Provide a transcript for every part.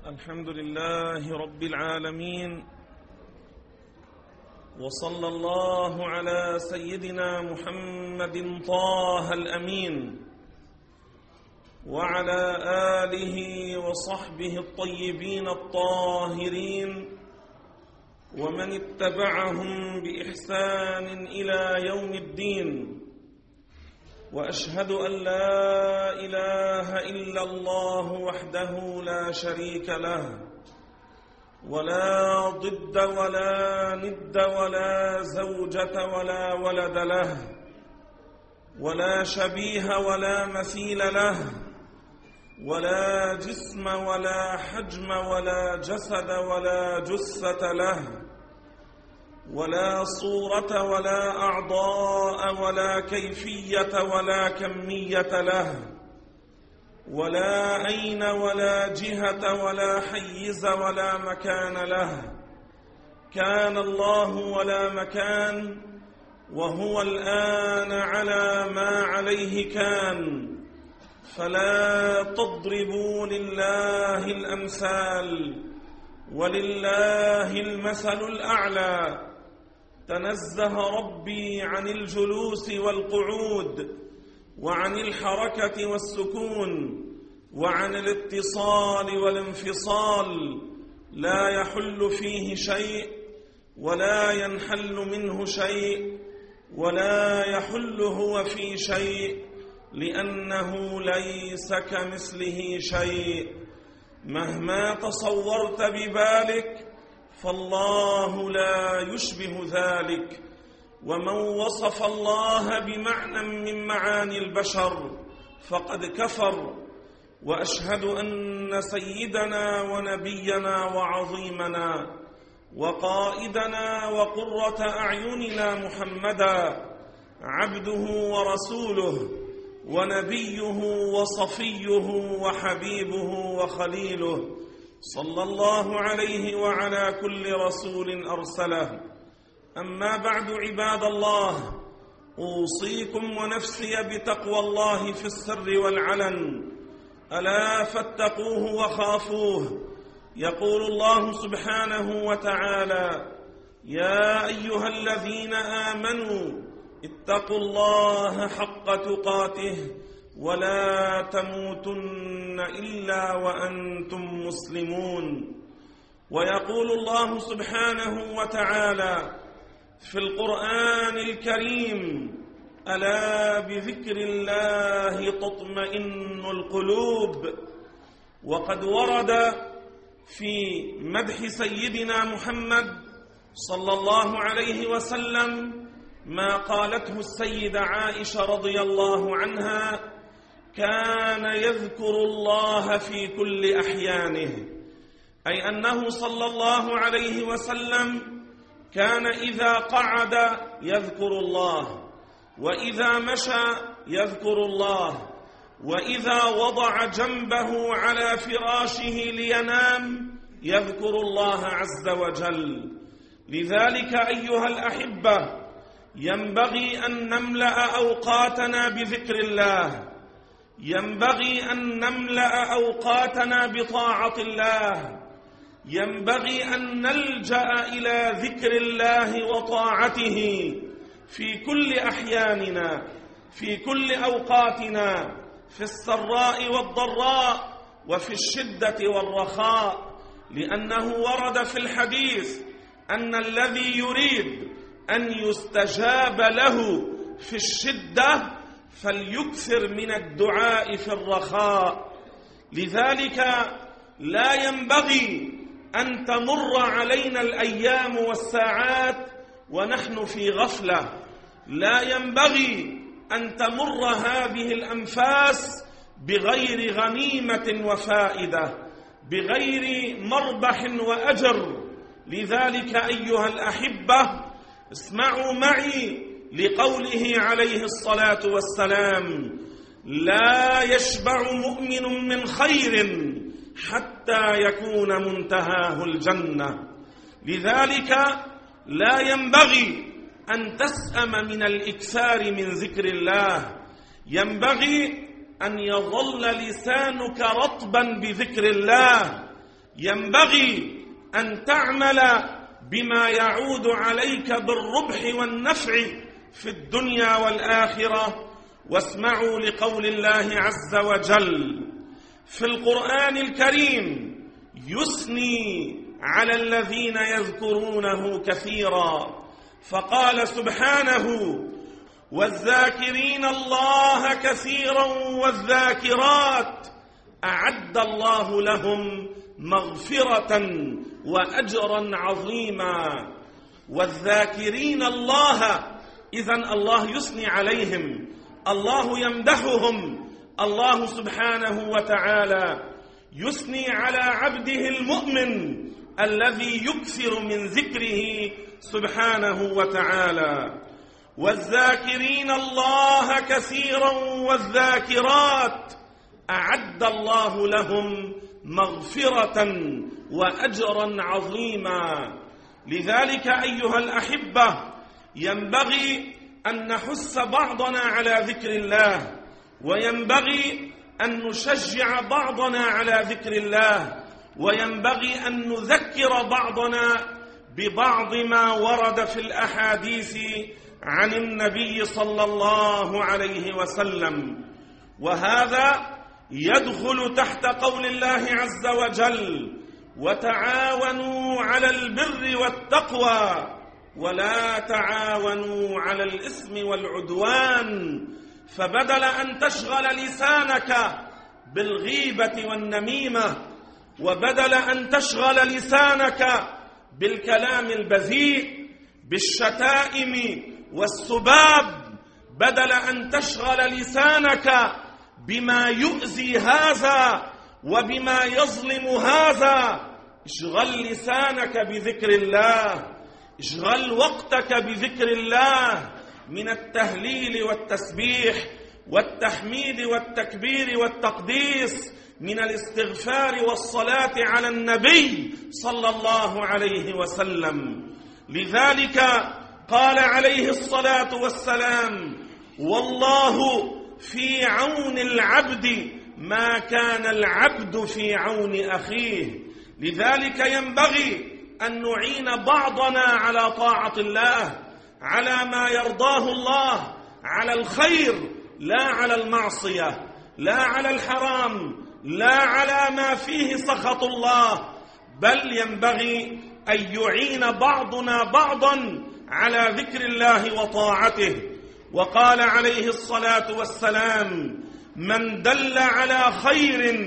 الحمد لله رب العالمين، وصلى الله على سيدنا محمد طه الأمين وعلى آله وصحبه الطيبين الطاهرين ومن اتبعهم بإحسان إلى يوم الدين. وأشهد أن لا إله إلا الله وحده لا شريك له، ولا ضد ولا ند ولا زوجة ولا ولد له، ولا شبيه ولا مثيل له، ولا جسم ولا حجم ولا جسد ولا جثة له، ولا صورة ولا أعضاء ولا كيفية ولا كمية له، ولا أين ولا جهة ولا حيز ولا مكان له. كان الله ولا مكان، وهو الآن على ما عليه كان. فلا تضربوا لله الأمثال، ولله المثل الأعلى. تنزه ربي عن الجلوس والقعود، وعن الحركة والسكون، وعن الاتصال والانفصال. لا يحل فيه شيء ولا ينحل منه شيء، ولا يحل هو في شيء، لأنه ليس كمثله شيء. مهما تصورت ببالك فالله لا يشبه ذلك. ومن وصف الله بمعنى من معاني البشر فقد كفر. وأشهد أن سيدنا ونبينا وعظيمنا وقائدنا وقرة أعيننا محمدا عبده ورسوله ونبيه وصفيه وحبيبه وخليله، صلى الله عليه وعلى كل رسول أرسله. أما بعد، عباد الله، أوصيكم ونفسي بتقوى الله في السر والعلن. ألا فاتقوه وخافوه. يقول الله سبحانه وتعالى: يا أيها الذين آمنوا اتقوا الله حق تقاته ولا تموتن إلا وأنتم مسلمون. ويقول الله سبحانه وتعالى في القرآن الكريم: ألا بذكر الله تطمئن القلوب. وقد ورد في مدح سيدنا محمد صلى الله عليه وسلم ما قالته السيدة عائشة رضي الله عنها: كان يذكر الله في كل أحيانه، أي أنه صلى الله عليه وسلم كان إذا قعد يذكر الله، وإذا مشى يذكر الله، وإذا وضع جنبه على فراشه لينام يذكر الله عز وجل. لذلك أيها الأحبة، ينبغي أن نملأ أوقاتنا بذكر الله، ينبغي أن نملأ أوقاتنا بطاعة الله، ينبغي أن نلجأ إلى ذكر الله وطاعته في كل أحياننا، في كل أوقاتنا، في السراء والضراء، وفي الشدة والرخاء. لأنه ورد في الحديث أن الذي يريد أن يستجاب له في الشدة فليكثر من الدعاء في الرخاء. لذلك لا ينبغي أن تمر علينا الأيام والساعات ونحن في غفلة، لا ينبغي أن تمر هذه الأنفاس بغير غنيمة وفائدة، بغير مربح وأجر. لذلك أيها الأحبة، اسمعوا معي لقوله عليه الصلاة والسلام: لا يشبع مؤمن من خير حتى يكون منتهاه الجنة. لذلك لا ينبغي أن تسأم من الإكثار من ذكر الله، ينبغي أن يظل لسانك رطبا بذكر الله، ينبغي أن تعمل بما يعود عليك بالربح والنفع في الدنيا والآخرة. واسمعوا لقول الله عز وجل في القرآن الكريم يثني على الذين يذكرونه كثيرا، فقال سبحانه: والذاكرين الله كثيرا والذاكرات أعد الله لهم مغفرة وأجرا عظيما. والذاكرين الله، إذن الله يثني عليهم، الله يمدحهم، الله سبحانه وتعالى يثني على عبده المؤمن الذي يكثر من ذكره سبحانه وتعالى. والذاكرين الله كثيرا والذاكرات أعد الله لهم مغفرة وأجرا عظيما. لذلك أيها الأحبة ينبغي أن نحث بعضنا على ذكر الله، وينبغي أن نشجع بعضنا على ذكر الله، وينبغي أن نذكر بعضنا ببعض ما ورد في الأحاديث عن النبي صلى الله عليه وسلم. وهذا يدخل تحت قول الله عز وجل: وتعاونوا على البر والتقوى ولا تعاونوا على الإثم والعدوان. فبدل أن تشغل لسانك بالغيبة والنميمة، وبدل أن تشغل لسانك بالكلام البذيء بالشتائم والسباب، بدل أن تشغل لسانك بما يؤذي هذا وبما يظلم هذا، اشغل لسانك بذكر الله، اشغل وقتك بذكر الله من التهليل والتسبيح والتحميد والتكبير والتقديس، من الاستغفار والصلاة على النبي صلى الله عليه وسلم. لذلك قال عليه الصلاة والسلام: والله في عون العبد ما كان العبد في عون أخيه. لذلك ينبغي أن نعين بعضنا على طاعة الله، على ما يرضاه الله، على الخير لا على المعصية، لا على الحرام، لا على ما فيه سخط الله، بل ينبغي أن يعين بعضنا بعضا على ذكر الله وطاعته. وقال عليه الصلاة والسلام: من دل على خير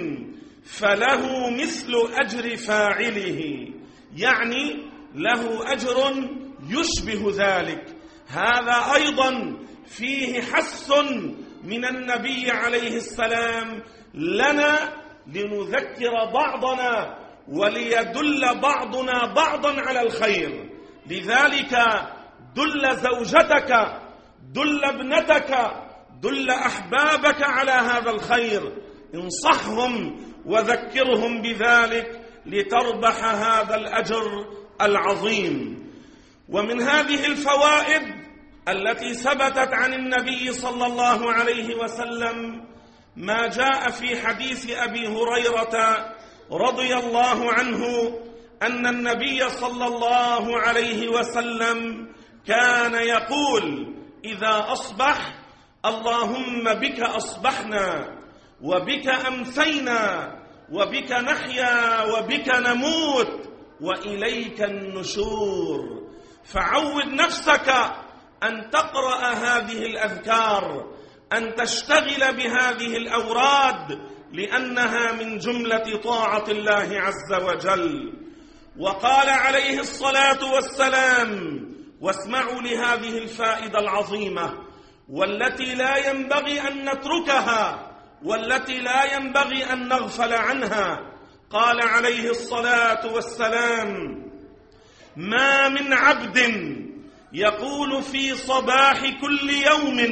فله مثل أجر فاعله، يعني له أجر يشبه ذلك. هذا أيضا فيه حث من النبي عليه السلام لنا لنذكر بعضنا وليدل بعضنا بعضا على الخير. لذلك دل زوجتك، دل ابنتك، دل أحبابك على هذا الخير، انصحهم وذكرهم بذلك لتربح هذا الأجر العظيم. ومن هذه الفوائد التي ثبتت عن النبي صلى الله عليه وسلم ما جاء في حديث أبي هريرة رضي الله عنه أن النبي صلى الله عليه وسلم كان يقول إذا أصبح: اللهم بك أصبحنا وبك أمسينا وبك نحيا وبك نموت وإليك النشور. فعود نفسك أن تقرأ هذه الأذكار، أن تشتغل بهذه الأوراد، لأنها من جملة طاعة الله عز وجل. وقال عليه الصلاة والسلام: واسمعوا لهذه الفائدة العظيمة والتي لا ينبغي أن نتركها والتي لا ينبغي أن نغفل عنها. قال عليه الصلاة والسلام: ما من عبد يقول في صباح كل يوم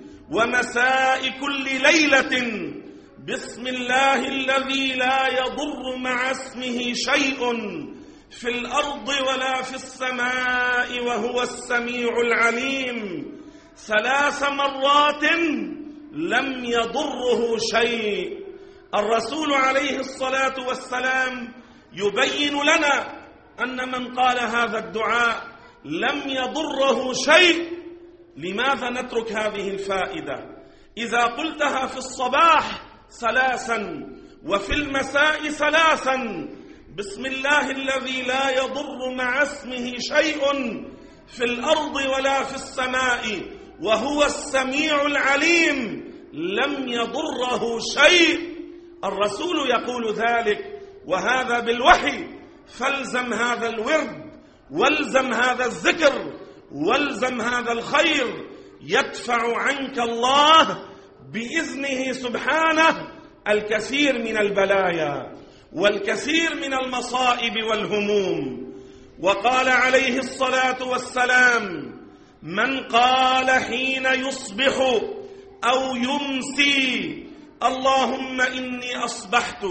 ومساء كل ليلة بسم الله الذي لا يضر مع اسمه شيء في الأرض ولا في السماء وهو السميع العليم 3 مرات لم يضره شيء. الرسول عليه الصلاة والسلام يبين لنا أن من قال هذا الدعاء لم يضره شيء. لماذا نترك هذه الفائدة؟ إذا قلتها في الصباح 3 وفي المساء 3 بسم الله الذي لا يضر مع اسمه شيء في الأرض ولا في السماء وهو السميع العليم، لم يضره شيء. الرسول يقول ذلك، وهذا بالوحي. فالزم هذا الورد، والزم هذا الذكر، والزم هذا الخير، يدفع عنك الله بإذنه سبحانه الكثير من البلايا والكثير من المصائب والهموم. وقال عليه الصلاة والسلام: من قال حين يصبح أو يمسي اللهم إني أصبحت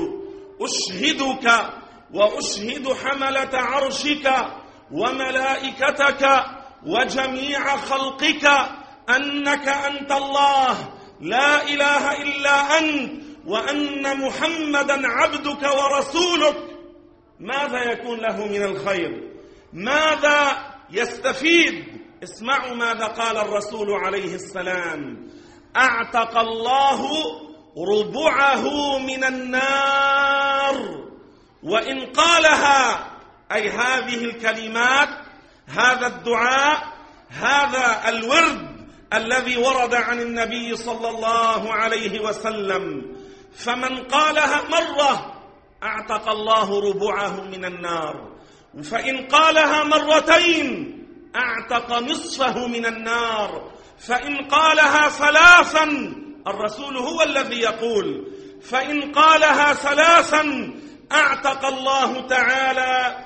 أشهدك وأشهد حملة عرشك وملائكتك وجميع خلقك أنك أنت الله لا إله إلا أنت وأن محمدا عبدك ورسولك، ماذا يكون له من الخير؟ ماذا يستفيد؟ اسمعوا ماذا قال الرسول عليه السلام: أعتق الله ربعه من النار. وإن قالها، أي هذه الكلمات، هذا الدعاء، هذا الورد الذي ورد عن النبي صلى الله عليه وسلم، فمن قالها مرة أعتق الله ربعه من النار، فإن قالها مرتين أعتق نصفه من النار، فإن قالها 3 الرسول هو الذي يقول، فإن قالها 3 أعتق الله تعالى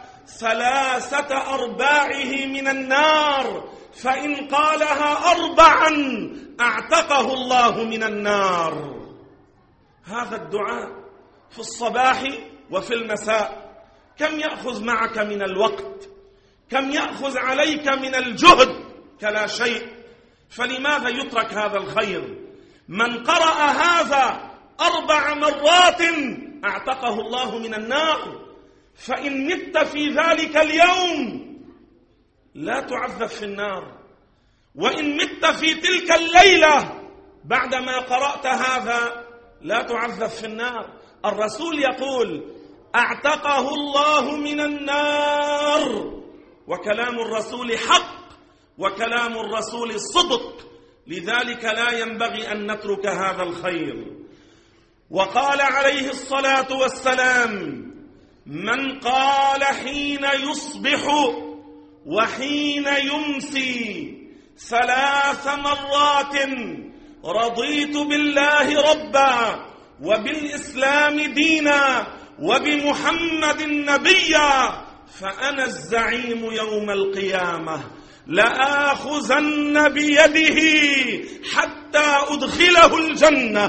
3/4 من النار، فإن قالها 4 أعتقه الله من النار. هذا الدعاء في الصباح وفي المساء كم يأخذ معك من الوقت؟ كم يأخذ عليك من الجهد؟ كلا شيء. فلماذا يترك هذا الخير؟ من قرأ هذا 4 مرات أعتقه الله من النار، فإن مت في ذلك اليوم لا تعذب في النار، وإن مت في تلك الليلة بعدما قرأت هذا لا تعذب في النار. الرسول يقول: أعتقه الله من النار. وكلام الرسول حق، وكلام الرسول صدق، لذلك لا ينبغي أن نترك هذا الخير. وقال عليه الصلاة والسلام: من قال حين يصبح وحين يمسي 3 مرات رضيت بالله ربا وبالإسلام دينا وبمحمد نبيا فأنا الزعيم يوم القيامة لآخذن بيده حتى أدخله الجنة.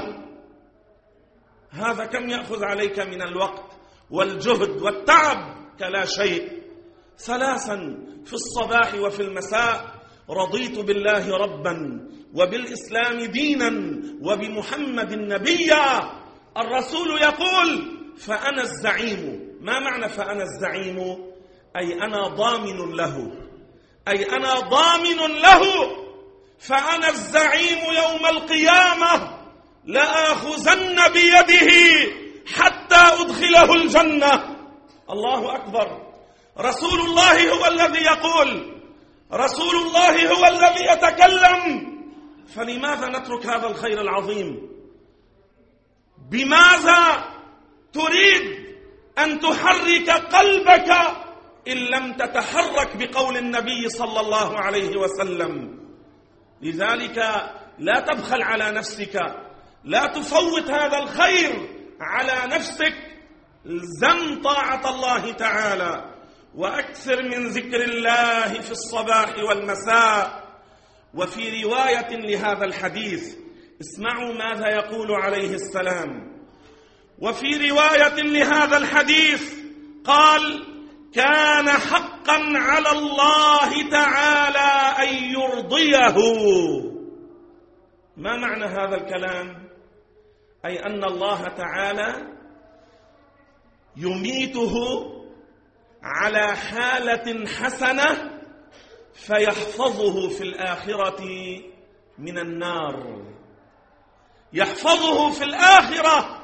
هذا كم يأخذ عليك من الوقت والجهد والتعب؟ كلا شيء. 3 في الصباح وفي المساء: رضيت بالله ربا وبالإسلام دينا وبمحمد نبيا. الرسول يقول: فأنا الزعيم. ما معنى فأنا الزعيم؟ أي أنا ضامن له، أي أنا ضامن له. فأنا الزعيم يوم القيامة لآخذن بيده حتى أدخله الجنة. الله أكبر. رسول الله هو الذي يقول، رسول الله هو الذي يتكلم. فلماذا نترك هذا الخير العظيم؟ بماذا تريد أن تحرك قلبك إن لم تتحرك بقول النبي صلى الله عليه وسلم؟ لذلك لا تبخل على نفسك، لا تفوت هذا الخير على نفسك. الزم طاعة الله تعالى، وأكثر من ذكر الله في الصباح والمساء. وفي رواية لهذا الحديث اسمعوا ماذا يقول عليه السلام. وفي رواية لهذا الحديث قال: كان حقا على الله تعالى أن يرضيه. ما معنى هذا الكلام؟ أي أن الله تعالى يميته على حالة حسنة فيحفظه في الآخرة من النار، يحفظه في الآخرة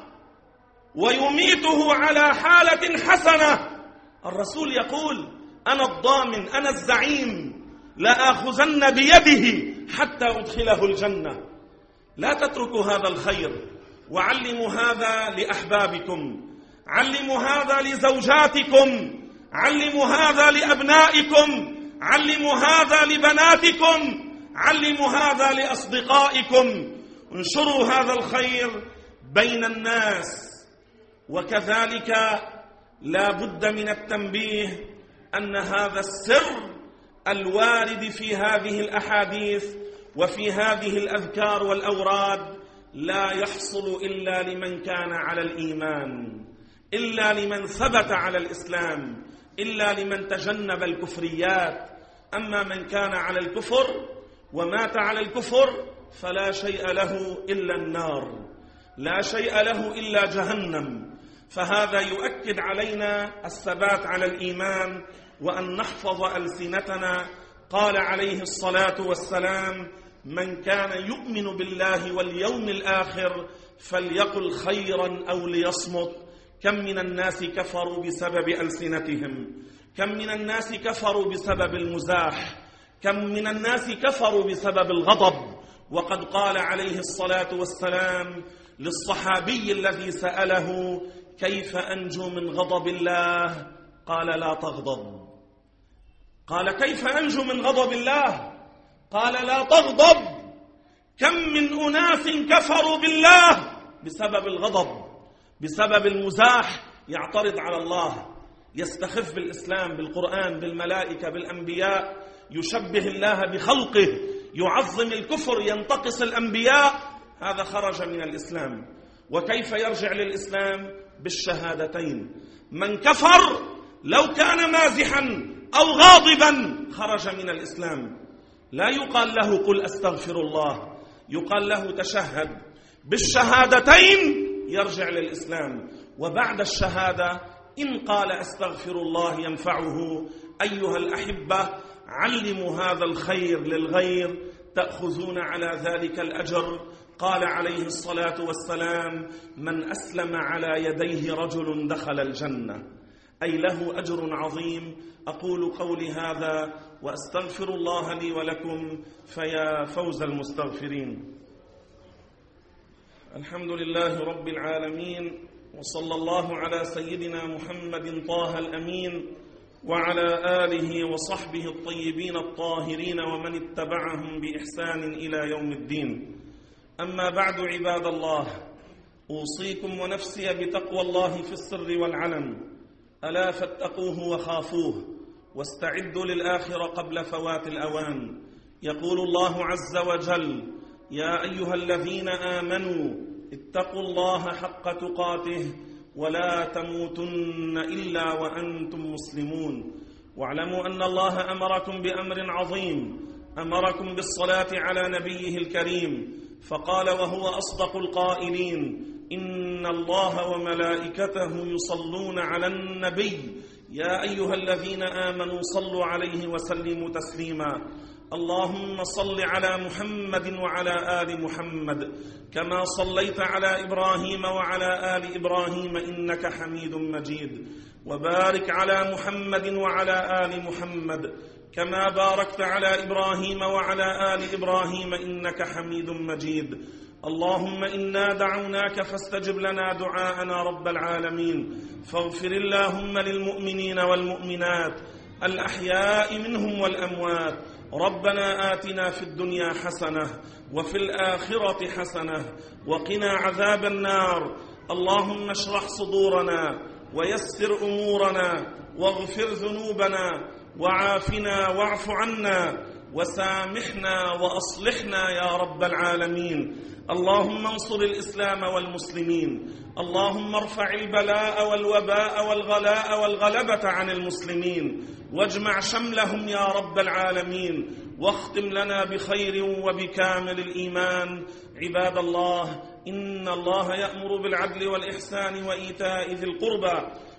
ويميته على حالة حسنة. الرسول يقول: أنا الضامن، أنا الزعيم، لآخذن بيده حتى أدخله الجنة. لا تتركوا هذا الخير، وعلموا هذا لأحبابكم، علموا هذا لزوجاتكم، علموا هذا لأبنائكم، علموا هذا لبناتكم، علموا هذا لأصدقائكم. انشروا هذا الخير بين الناس. وكذلك لا بد من التنبيه أن هذا السر الوارد في هذه الأحاديث وفي هذه الأذكار والأوراد لا يحصل إلا لمن كان على الإيمان، إلا لمن ثبت على الإسلام، إلا لمن تجنب الكفريات. أما من كان على الكفر ومات على الكفر فلا شيء له إلا النار، لا شيء له إلا جهنم. فهذا يؤكد علينا الثبات على الإيمان وأن نحفظ ألسنتنا. قال عليه الصلاة والسلام: من كان يؤمن بالله واليوم الآخر فليقل خيرا أو ليصمت. كم من الناس كفروا بسبب ألسنتهم، كم من الناس كفروا بسبب المزاح، كم من الناس كفروا بسبب الغضب. وقد قال عليه الصلاة والسلام للصحابي الذي سأله: كيف أنجو من غضب الله؟ قال: لا تغضب. قال: كيف أنجو من غضب الله؟ قال: لا تغضب. كم من أناس كفروا بالله بسبب الغضب، بسبب المزاح، يعترض على الله، يستخف بالإسلام، بالقرآن، بالملائكة، بالأنبياء، يشبه الله بخلقه، يعظم الكفر، ينتقص الأنبياء. هذا خرج من الإسلام. وكيف يرجع للإسلام؟ بالشهادتين. من كفر لو كان مازحا أو غاضبا خرج من الإسلام. لا يقال له قل أستغفر الله، يقال له تشهد. بالشهادتين يرجع للإسلام. وبعد الشهادة إن قال أستغفر الله ينفعه. أيها الأحبة، علموا هذا الخير للغير تأخذون على ذلك الأجر. قال عليه الصلاة والسلام: من أسلم على يديه رجل دخل الجنة، أي له أجر عظيم. أقول قولي هذا وأستغفر الله لي ولكم، فيا فوز المستغفرين. الحمد لله رب العالمين، وصلى الله على سيدنا محمد طه الأمين وعلى آله وصحبه الطيبين الطاهرين ومن اتبعهم بإحسان إلى يوم الدين. أما بعد، عباد الله، أوصيكم ونفسي بتقوى الله في السر والعلن. ألا فاتقوه وخافوه، واستعدوا للآخرة قبل فوات الأوان. يقول الله عز وجل: يا أيها الذين آمنوا اتقوا الله حق تقاته ولا تموتن إلا وأنتم مسلمون. واعلموا أن الله أمركم بأمر عظيم، أمركم بالصلاة على نبيه الكريم، فقال وهو أصدق القائلين: إن الله وملائكته يصلون على النبي يا أيها الذين آمنوا صلوا عليه وسلموا تسليما. اللهم صل على محمد وعلى آل محمد كما صليت على إبراهيم وعلى آل إبراهيم إنك حميد مجيد. وبارك على محمد وعلى آل محمد كما باركت على إبراهيم وعلى آل إبراهيم إنك حميد مجيد. اللهم إنا دعوناك فاستجب لنا دعاءنا رب العالمين. فاغفر اللهم للمؤمنين والمؤمنات الأحياء منهم والأموات. ربنا آتنا في الدنيا حسنة وفي الآخرة حسنة وقنا عذاب النار. اللهم اشرح صدورنا ويسر أمورنا واغفر ذنوبنا وعافنا واعف عنا وسامحنا وأصلحنا يا رب العالمين. اللهم انصر الإسلام والمسلمين. اللهم ارفع البلاء والوباء والغلاء والغلبة عن المسلمين واجمع شملهم يا رب العالمين، واختم لنا بخير وبكامل الإيمان. عباد الله، إن الله يأمر بالعدل والإحسان وإيتاء ذي القربى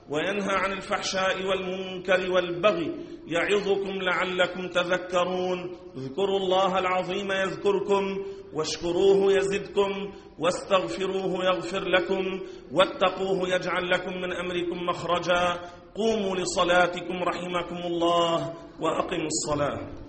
وينهى عن الفحشاء والمنكر والبغي يعظكم لعلكم تذكرون. اذكروا الله العظيم يذكركم واشكروه يزدكم واستغفروه يغفر لكم واتقوه يجعل لكم من أمركم مخرجا. قوموا لصلاتكم رحمكم الله وأقموا الصلاة.